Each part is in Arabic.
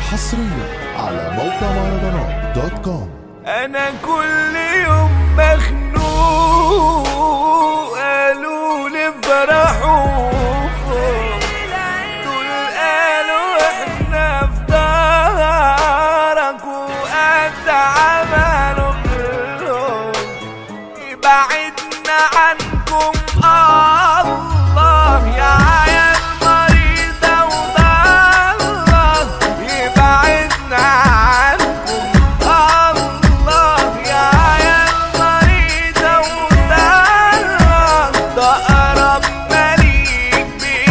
حصريا على موقع مهرجانات.com. انا كل يوم مخنوق، قالوا لي فرحوا دول، قالوا احنا في دارك وقد عملوا كلهم يبعدنا عنكم. الله يا عيال مريضة وضالة يبعدنا عنكم. الله يا عيال مريضة وضالة ده أقرب مليك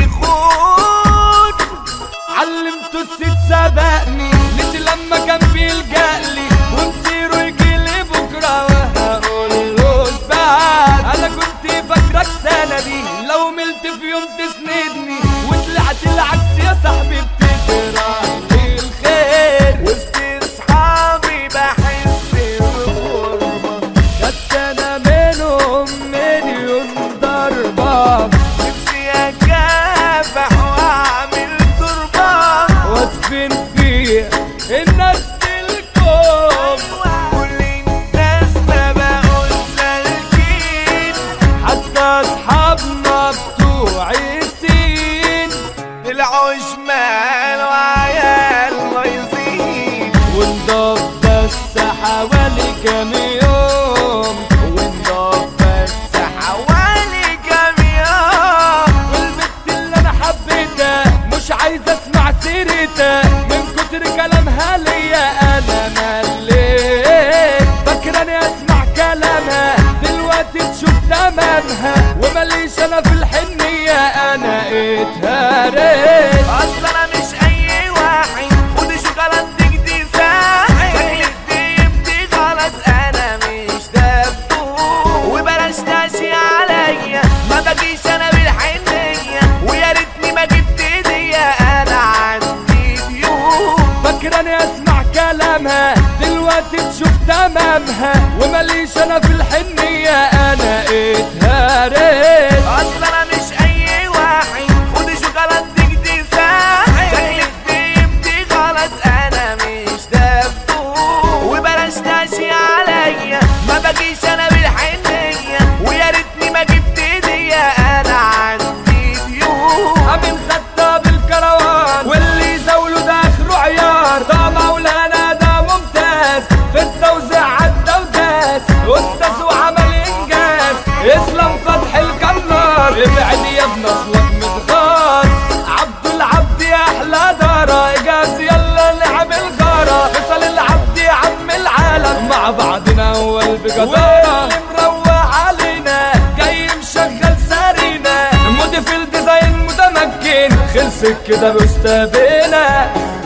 بيخون. علمته الست سبقني نسي لما كان بيلجألي ومصيره يجيلي بكرة وهقول له اشبعت. أنا كنت فاكرك سندي لو ملت في يوم تسندني وطلعت العكس يا صاحبي بتكره لي الخير. وسط اصحابي بحس بغربة خدت انا منهم مليون ضربة. نفسي اكافح واعمل تربة وادفن فيها الناس الكون. كل الناس ما بقول سالكين حتى اصحابنا بتوع السين طلعوا شمال وعيال بايظين. ونضاف بس حوالي كام يوم، ونضاف بس حوالي كام يوم. والبنت اللي انا حبيتها مش عايز اسمع سيرتها من كتر كلامها ليا انا مليت. فاكراني اسمع كلامها دلوقتي تشوف تمامها ومليش انا في الحنية انا اتهريت. اصل انا مش اي واحد خد شوكولاتتك دي ساحل شكلك دي غلط انا مش دبوب. وبلاش تاشي عليا ما بجيش انا بالحنية ويا ريتني ما جبت هدية انا عندي ديون. فاكراني اسمع كلامها دلوقتي تشوف تمامها ومليش انا في الحنية انا اتهريت. اصل انا مش اي واحد خد شوكولاتتك دي ساحل شكلك دي غلط انا مش دبوب. وبلاش تاشي عليا ما بجيش انا بالحنية ويا ريتني ما جبت هدية انا عندي ديون. امين خطاب الكروان واللي يزاوله ده اخره عيار. ده مولانا ده ممتاز في التوزيع عدى وداس استاذ وعمل انجاز. اسلام فتح الكنار ابعد يا ابن اصلك متغاظ. عبد العبد يا احلى دارة اجاز يلا نعمل غارة. فيصل العبد يا عم العالم مع بعضنا اول بجدارة. واللي مروق علينا جاي مشغل سارينا مودي في الديزاين متمكن خلصت كده بستابنا.